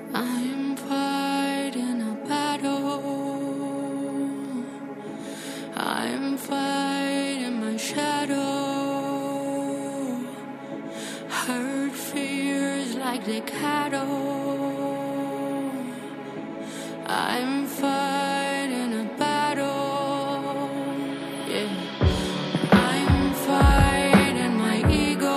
I'm fighting a battle. I'm fighting my shadow. Hurt fears like the cattle. I'm fighting a battle. Yeah. I'm fighting my ego.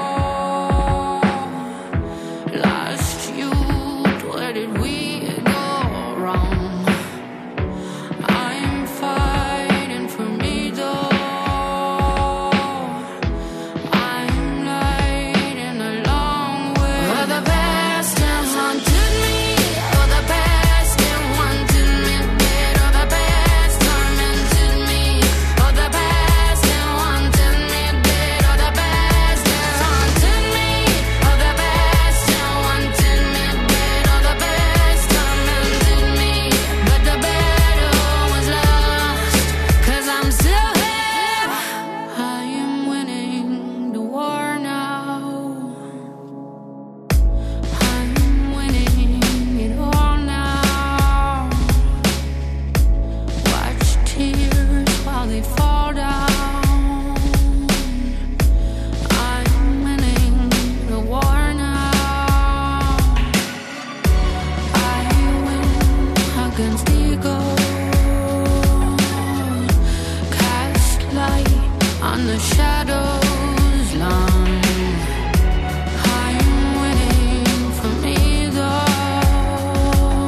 Lost youth, where did we go wrong? I'm fighting for me though. I'm lighting a long way. Oh, the past has haunted me. Oh, the past it wanted me dead. Oh, the past tormented me. Oh, the past it wanted me dead. Oh, the past has haunted me. Oh, the past it wanted me dead. Oh, the past tormented me. But the battle was lost, 'cause I'm still here. I am winning the war now. I'm winning it all now. Watch tears while they fall down. I'm winning the war now. I win against ego. Cast light on the shadows long. I'm winning from either.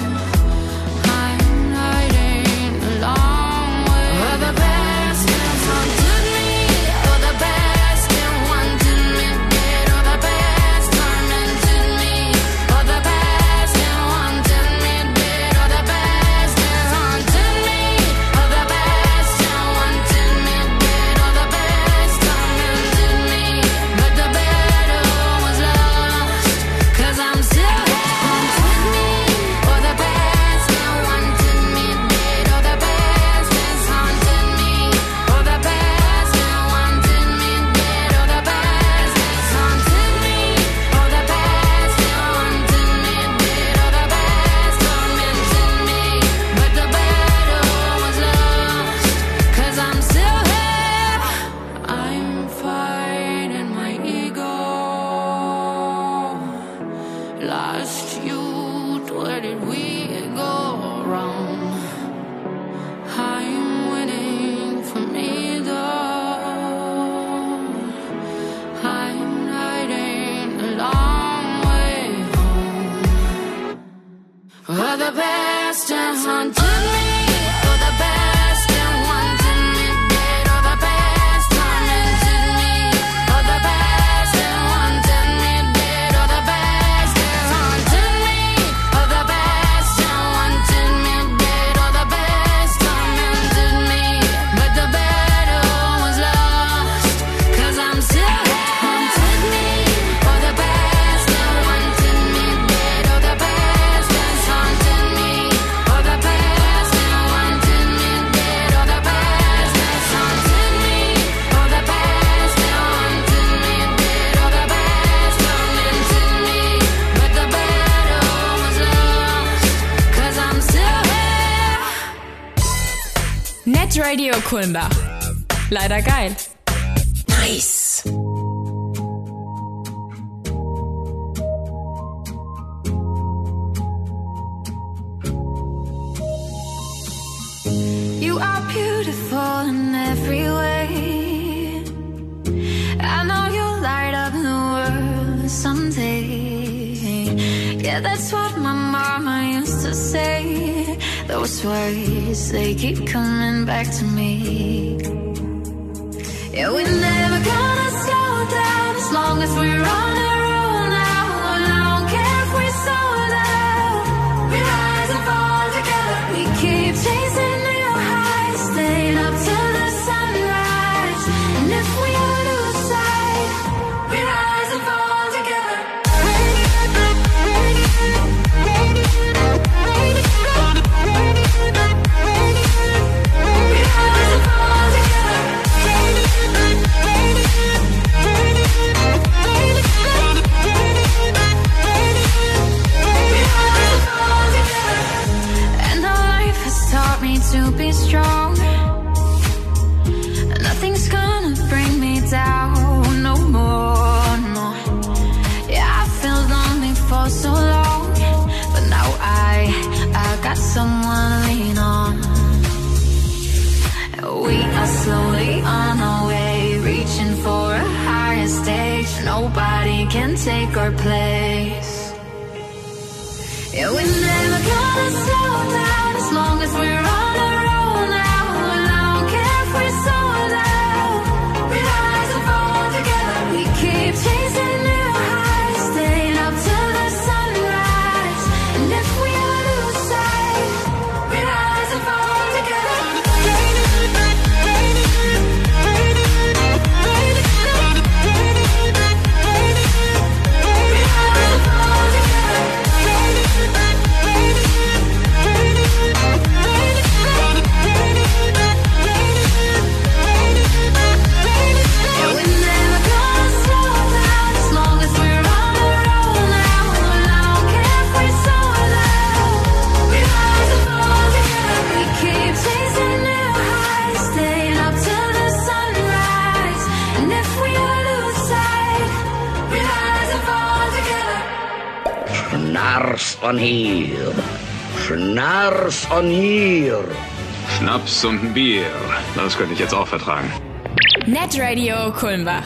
I'm lighting a long way. Oh, the past has haunted me. Oh, the past it wanted me dead. Oh, the past tormented me. Oh, the past it wanted me dead. Oh, the past has haunted me. Oh, the past it wanted me dead. Oh, the past tormented me. But the battle was lost, 'cause I'm still here. Oh, the past it wanted me dead. Oh, the past has haunted me. Oh, the past it wanted me dead. Oh, the past has haunted me. Oh, the past it wanted me dead. Oh, the past tormented me. But the battle was lost, 'cause I'm still here. I'm fighting my ego. Lost youth, where did we go wrong? I'm winning from either. I'm lighting a long way home. Oh, the past has haunted me. Oh, the past it wanted me dead. Oh, the past tormented me. Oh, the past it wanted me dead. Oh, the past has haunted me. Oh, the past it wanted me dead. Oh, the past tormented me. But the battle was lost, 'cause I'm still here. Haunted me. Oh, the past it wanted me dead. Oh, the past has haunted me. Oh, the past it wanted me dead. Oh, the past has haunted me. Oh, the past it wanted me dead. Oh, the past tormented me. But the battle was lost, 'cause I'm still here. Net Radio Kulmbach. Leider geil. Nice. You are beautiful in every way. I know you'll light up the world someday. Yeah, that's what my mama used to say. Those words, they keep coming back to me. Yeah, we're never gonna slow down as long as we're on the road now. And I don't care if we sold out. We rise and fall together. We keep chasing new highs, staying up till the sunrise. And if we lose sight, we rise and fall together. We rise us slowly on our way, reaching for a higher stage. Nobody can take our place. Yeah, we're never gonna slow down as long as we're on a roll now. And I don't care if we're sold out. We rise and fall together. We keep chasing new highs, staying up till the sunrise. And if we lose sight, we rise and fall together. Schnaps on hier, Schnaps on hier. Schnaps und ein Bier, das könnte ich jetzt auch vertragen. Netradio Kulmbach.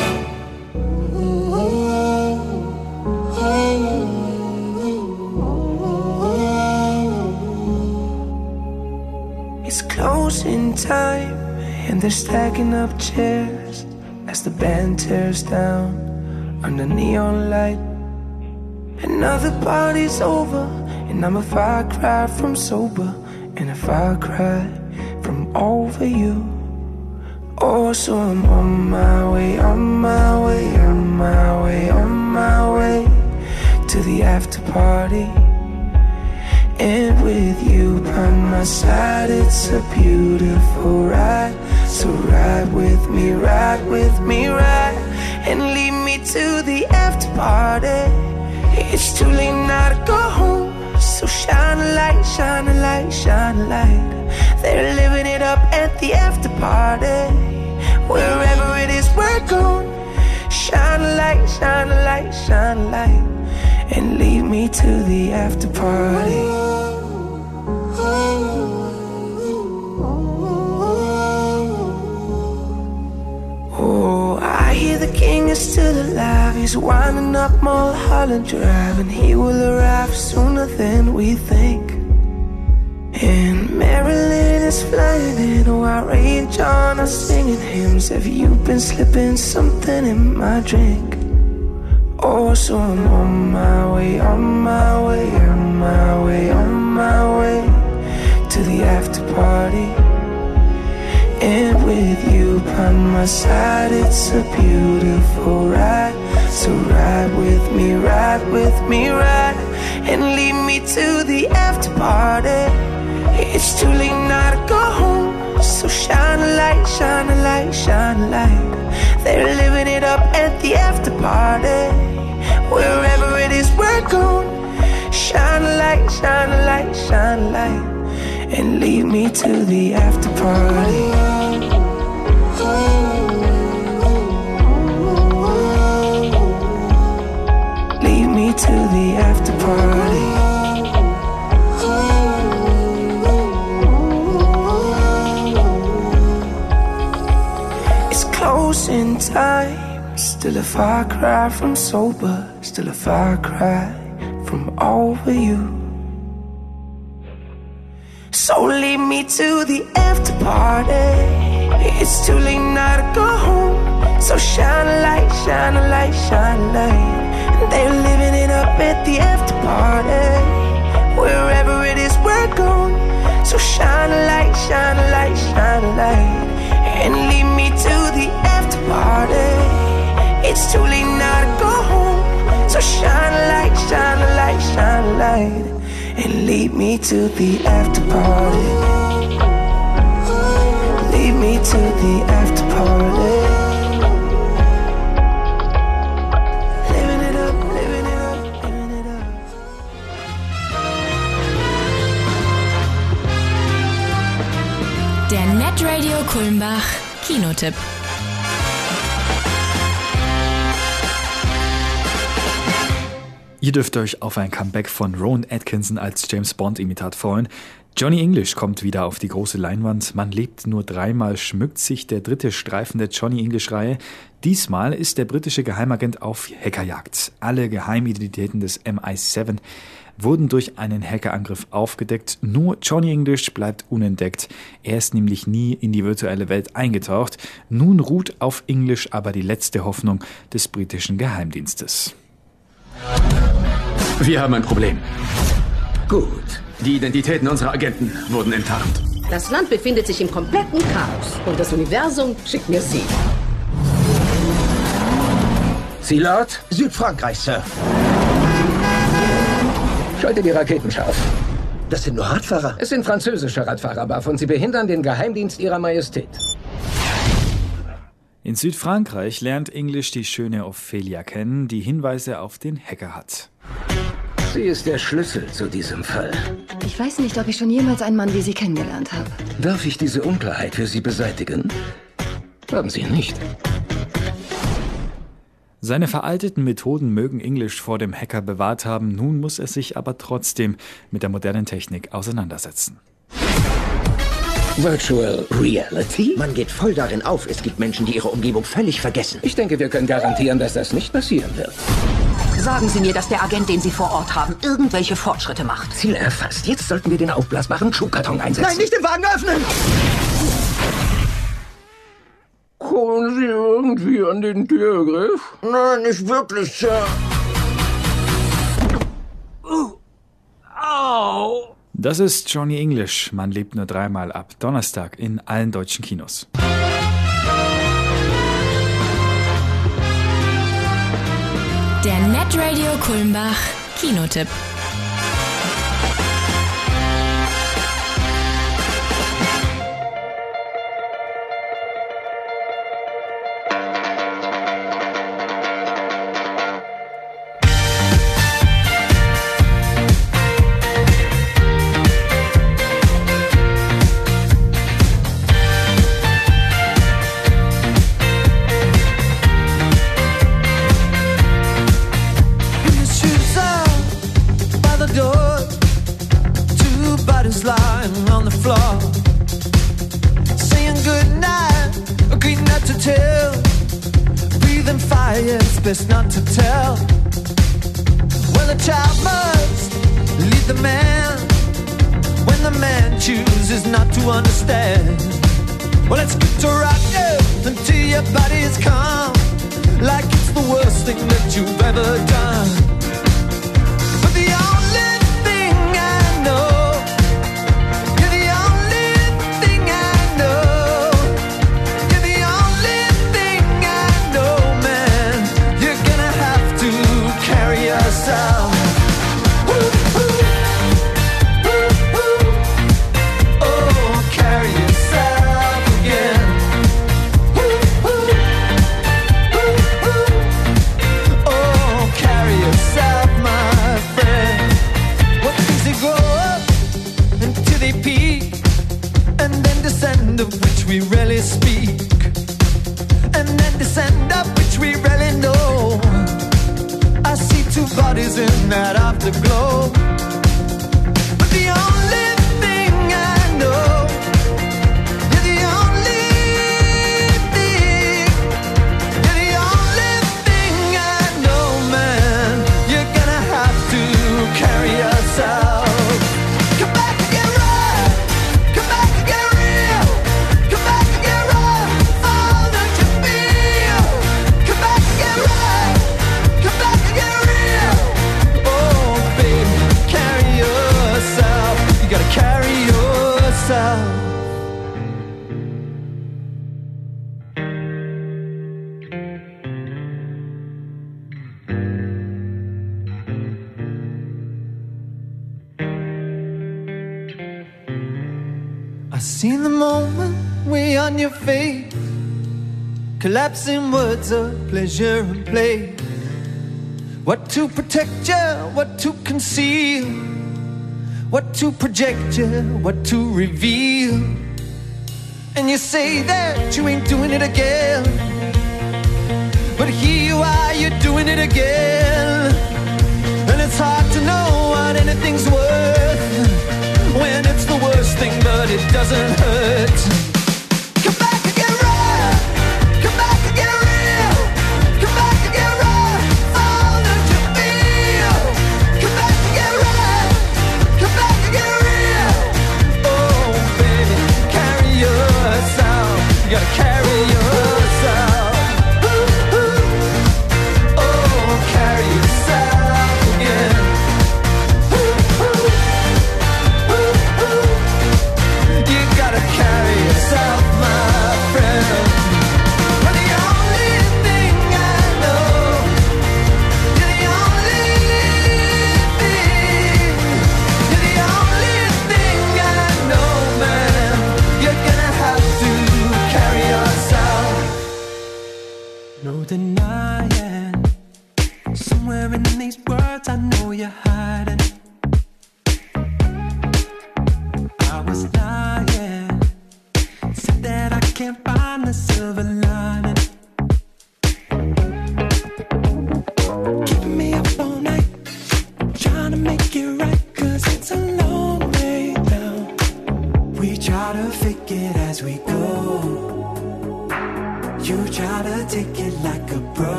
It's closing time and they're stacking up chairs as the band tears down under neon light. Another party's over, and I'm a far cry from sober, and a far cry from over you. Oh, so I'm on my way, on my way, on my way, on my way to the after party. And with you by my side, it's a beautiful ride. So ride with me, ride with me, ride, and lead me to the after party. It's too late now to go home, so shine a light, shine a light, shine a light. They're living it up at the after party. Wherever it is we're going, shine a light, shine a light, shine a light, and lead me to the after party. Oh, I hear the king is still alive. He's winding up Mulholland Drive, and he will arrive sooner than we think. And Marilyn is flying in while Ray and John are singing hymns. Have you been slipping something in my drink? Oh, so I'm on my way, on my way, on my way, on my way to the after party. And with you by my side, it's a beautiful ride. So ride with me, ride with me, ride, and lead me to the after party. It's too late now to go home, so shine a light, shine a light, shine a light. They're living it up at the after party. Wherever it is we're going, shine a light, shine a light, shine a light, and lead me to the after party. Lead me to the after party. It's close in time, still a far cry from sober, still a far cry from over you. So lead me to the after party. It's too late now to go home, so shine a light, shine a light, shine a light. They're living it up at the after party. Wherever it is we're going, so shine a light, shine a light, shine a light, and lead me to the after party. It's too late now to go home, so shine a light, shine a light, shine a light, and lead me to the after party. Lead me to the after party. Living it up, living it up, living it up. Der Netradio Kulmbach Kinotipp. Ihr dürft euch auf ein Comeback von Rowan Atkinson als James Bond-Imitat freuen. Johnny English kommt wieder auf die große Leinwand. Man lebt nur dreimal schmückt sich der dritte Streifen der Johnny English-Reihe. Diesmal ist der britische Geheimagent auf Hackerjagd. Alle Geheimidentitäten des MI7 wurden durch einen Hackerangriff aufgedeckt. Nur Johnny English bleibt unentdeckt. Er ist nämlich nie in die virtuelle Welt eingetaucht. Nun ruht auf English aber die letzte Hoffnung des britischen Geheimdienstes. Wir haben ein Problem. Gut. Die Identitäten unserer Agenten wurden enttarnt. Das Land befindet sich im kompletten Chaos und das Universum schickt mir Sie. Zielort? Südfrankreich, Sir. Schalte die Raketen scharf. Das sind nur Radfahrer. Es sind französische Radfahrer, Buff, und sie behindern den Geheimdienst ihrer Majestät. In Südfrankreich lernt English die schöne Ophelia kennen, die Hinweise auf den Hacker hat. Sie ist der Schlüssel zu diesem Fall. Ich weiß nicht, ob ich schon jemals einen Mann wie Sie kennengelernt habe. Darf ich diese Unklarheit für Sie beseitigen? Haben Sie nicht. Seine veralteten Methoden mögen English vor dem Hacker bewahrt haben, nun muss er sich aber trotzdem mit der modernen Technik auseinandersetzen. Virtual Reality? Man geht voll darin auf. Es gibt Menschen, die ihre Umgebung völlig vergessen. Ich denke, wir können garantieren, dass das nicht passieren wird. Sagen Sie mir, dass der Agent, den Sie vor Ort haben, irgendwelche Fortschritte macht. Ziel erfasst. Jetzt sollten wir den aufblasbaren Schuhkarton einsetzen. Nein, nicht den Wagen öffnen! Kommen Sie irgendwie an den Türgriff? Nein, nicht wirklich, Sir. Au! Das ist Johnny English. Man lebt nur dreimal ab Donnerstag in allen deutschen Kinos. Der Netradio Kulmbach Kinotipp. lying on the floor, saying goodnight, agreed not to tell, breathing fire, it's best not to tell. Well, a child must lead the man when the man chooses not to understand. Well, it's good to rock you until your body's calm, like it's the worst thing that you've ever done. But the only thing I know, you're the only thing I know, you're the only thing I know, man. You're gonna have to carry yourself. Oh, carry yourself again. Oh, carry yourself, my friend. What things they grow up until they peak, and then descend, of which we rarely speak, and then descend, of which we rarely know. I see two bodies in that afterglow, but the only thing I know, you're the only thing, you're the only thing I know, man. You're gonna have to carry yourself. Come back and get right, come back and get real, come back and get right, all that you feel. Come back and get right, come back and get real. Oh, baby, carry yourself. You gotta carry yourself. I seen the moment way on your face, collapsing words of pleasure and play. What to protect you, what to conceal, what to project you, what to reveal. And you say that you ain't doing it again, but here you are, you're doing it again. And it's hard to know what anything's worth when it's the worst thing, but it doesn't hurt. Come back and get right. Come back and get real. Come back and get right. All that you feel. Come back and get right. Come back and get real. Oh, baby, carry yourself. You gotta carry yourself. Ooh, ooh. Oh, carry yourself again. Ooh, ooh. Ooh, ooh. You gotta carry yourself, my friend. But the only thing I know, you're the only thing. You're the only thing I know, man. You're gonna have to carry yourself. No denying. Somewhere in these words I know you're hiding. I was lying. Said that I can't find the silver lining. Keeping me up all night, trying to make it right, 'cause it's a long way down. We try to fake it as we go. You try to take it like a pro.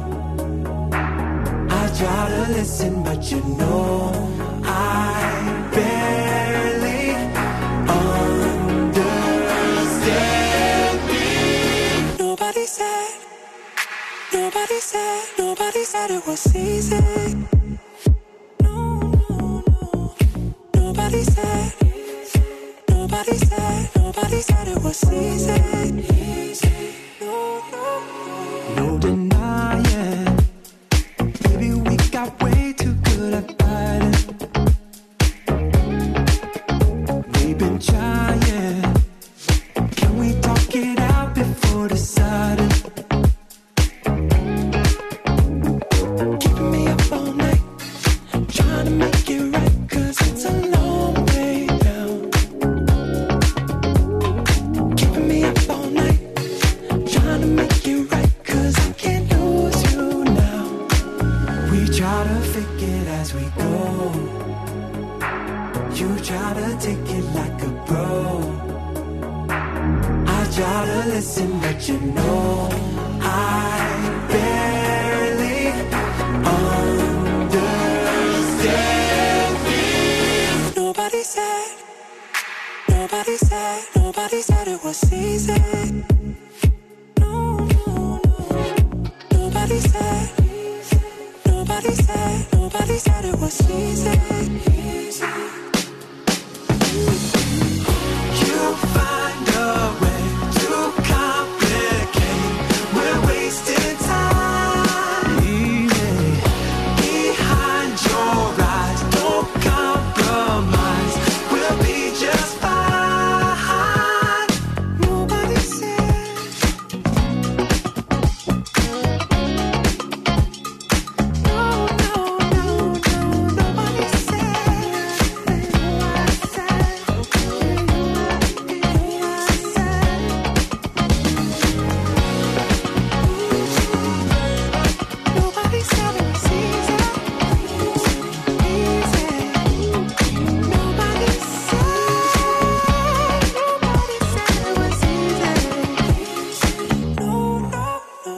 I try to listen, but you know I barely understand me. Nobody said it was easy. No, no, no. Nobody said it was easy. No, no, no. No denying. Baby, we got way too good at fighting. We've been trying. Can we talk it out before deciding? Keeping me up all night, trying to make it right, 'cause it's a long way down. Keeping me up all night, trying to make it right, 'cause I can't lose you now. We try to fake it as we go. You try to take it like a pro. I try to listen, but you know I barely understand me. Nobody said it was easy. No, no, no. Nobody said it was easy. You find a way to complicate. We're wasting time. Behind your eyes, don't compromise. We'll be just fine. Nobody said. No, no, no, no. Nobody said. Nobody said it was easy. Easy. Nobody said it was easy. No, no, no.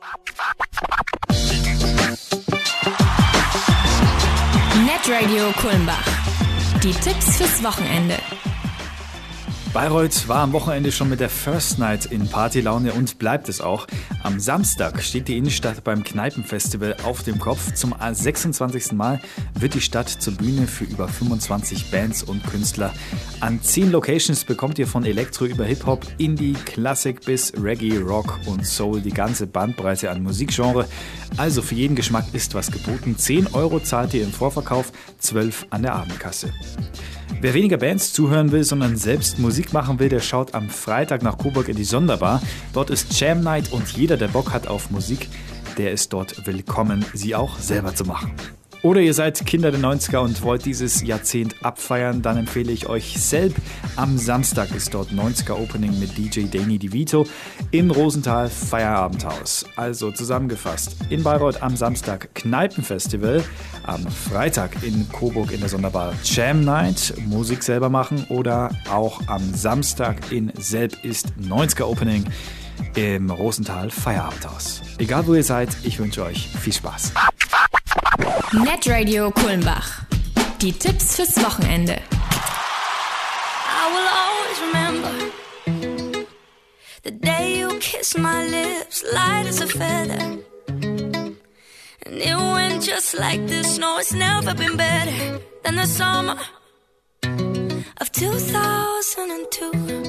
Netradio Kulmbach. Die Tipps fürs Wochenende. Bayreuth war am Wochenende schon mit der First Night in Partylaune und bleibt es auch. Am Samstag steht die Innenstadt beim Kneipenfestival auf dem Kopf. Zum 26. Mal wird die Stadt zur Bühne für über 25 Bands und Künstler. An 10 Locations bekommt ihr von Elektro über Hip-Hop, Indie, Klassik bis Reggae, Rock und Soul die ganze Bandbreite an Musikgenre. Also für jeden Geschmack ist was geboten. 10 € zahlt ihr im Vorverkauf, 12 an der Abendkasse. Wer weniger Bands zuhören will, sondern selbst Musik machen will, der schaut am Freitag nach Coburg in die Sonderbar. Dort ist Jam Night und jeder, der Bock hat auf Musik, der ist dort willkommen, sie auch selber zu machen. Oder ihr seid Kinder der 90er und wollt dieses Jahrzehnt abfeiern, dann empfehle ich euch Selb. Am Samstag ist dort 90er Opening mit DJ Danny DeVito im Rosenthal Feierabendhaus. Also zusammengefasst, in Bayreuth am Samstag Kneipenfestival, am Freitag in Coburg in der Sonderbar Jam Night, Musik selber machen, oder auch am Samstag in Selb ist 90er Opening im Rosenthal Feierabendhaus. Egal wo ihr seid, ich wünsche euch viel Spaß. Netradio Kulmbach. Die Tipps fürs Wochenende. I will always remember the day you kissed my lips, light as a feather. And it went just like this. No, it's never been better than the summer of 2002.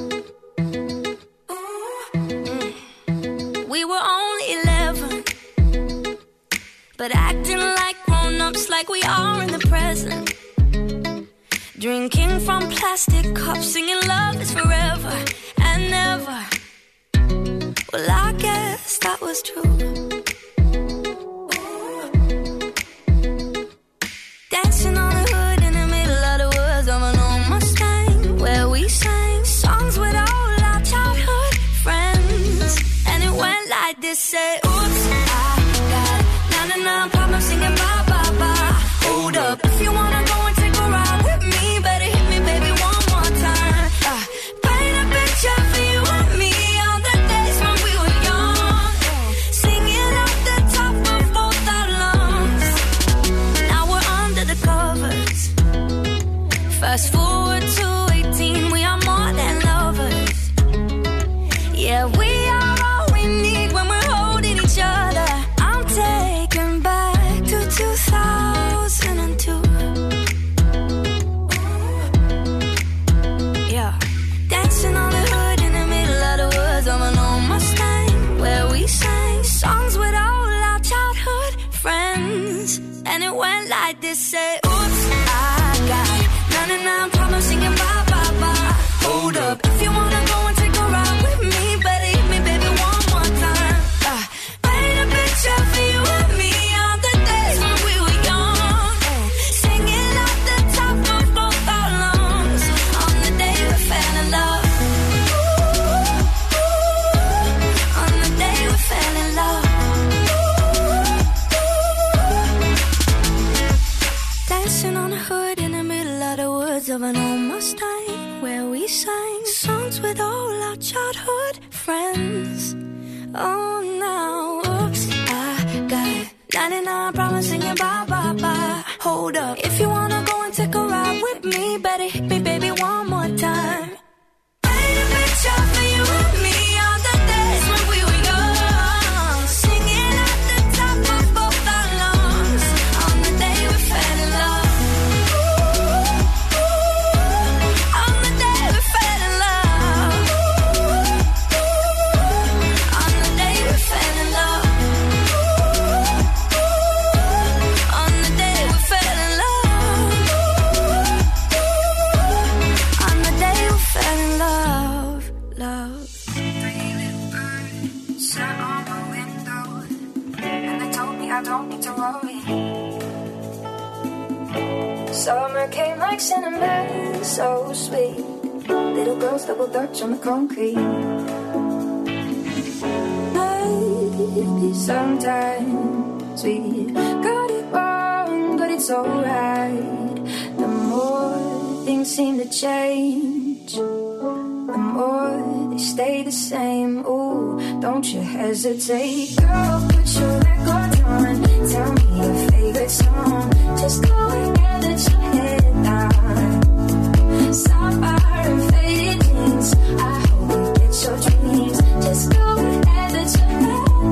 We were only 11, but acting like grown-ups, like we are in the present. Drinking from plastic cups, singing love is forever and never. Well, I guess that was true. Dancing on the hood in the middle of the woods of an old Mustang, where we sang songs with all our childhood friends. And it went like this, say, oops, I got 99 problems singing bye, bye, bye. Hold up, if you wanna go and take a ride with me, better hit me, baby, one more time. Paint a picture for you and me on the days when we were young, singing off the top of both our lungs. Now we're under the covers. Fast forward to 18, we are more than lovers. Yeah, we are all we need when we're holding each other. I'm taken back to 2002. Yeah, dancing on the hood in the middle of the woods of an old Mustang, where we sang songs with all our childhood friends. And it went like this, say, oops, I got 99 problems singing bye, bye, bye. Hold up, if you wanna go and take a ride with me, better hit me, baby, one more time. Paint a picture for you and me on the days when we were young, singing off the top of both our lungs on the day we fell in love. On the day we fell in love. Dancing on the hood in the middle of the woods of an old Mustang, where we sang songs with all our childhood friends. Oh, now, oops, I got 99 problems singing bye, bye, bye. Hold up, if you wanna go and take a ride with me, better hit me, baby, one more time. Paint a picture for you and me on the days when we were young, singing at the top of both our lungs on the day we fell in love. On the day we fell in love. On the day we fell in love. On the day we fell in love. On the day we fell in love. Love. Three little birds sat on the window, and they told me I don't need to worry. Summer came like cinnamon, so sweet. Little girls double dutch on the concrete. Maybe sometimes we got it wrong, but it's alright. The more things seem to change, the more they stay the same. Ooh, don't you hesitate. Girl, put your record on. Tell me your favorite song. Just go ahead and let your head down. Sapphire and faded jeans, I hope you get your dreams. Just go ahead and let your head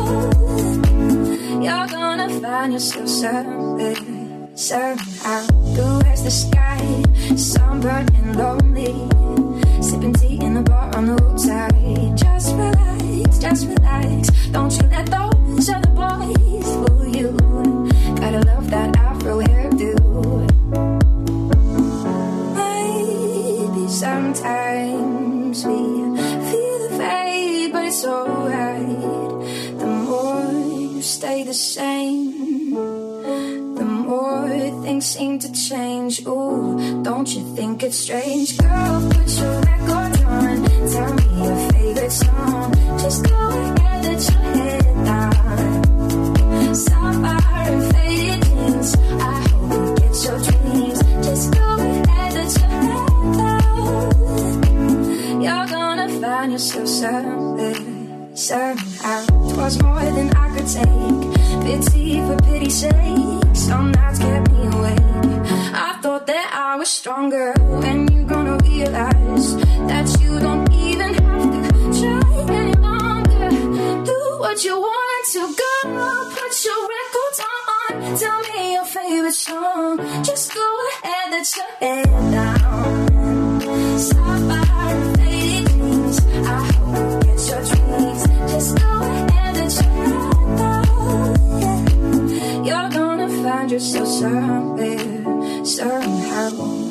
down. You're gonna find yourself somewhere, somehow. Blue as the sky, sunburned and lonely, sipping tea in the bar on the roadside. Just relax, don't you let those other boys fool you. Gotta love that afro hairdo. Maybe sometimes we feel the fade, but it's alright. The more you stay the same, the more things seem to change. Ooh, don't you think it's strange? Girl, put your record on. Tell me your favorite song. Just go ahead, let your head down. Sapphire and faded jeans. I hope you get your dreams. Just go ahead, let your head down. You're gonna find yourself somewhere, somehow. 'Twas more than I could take. Pity for pity's sake. Some nights kept me awake. I thought that I was stronger. When you gonna realize that you don't even have to try any longer? Do what you want to go. Put your records on. Tell me your favorite song. Just go ahead, let your head down. Sapphire and faded dreams. I hope you get your dreams. Just go ahead, let your head down. Yeah. You're gonna find yourself somewhere, somehow.